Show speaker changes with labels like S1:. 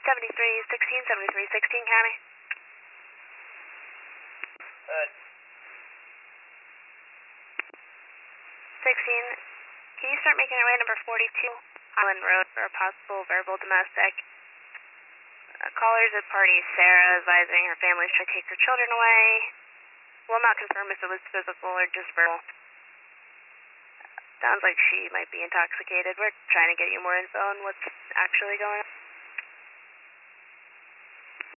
S1: 7316, 7316 County. 16, can you start making your way number 42 Island Road for a possible verbal domestic? Callers at party Sarah advising her family should take her children away. Will not confirm if it was physical or just verbal. Sounds like she might be intoxicated. We're trying to get you more info on what's actually going on.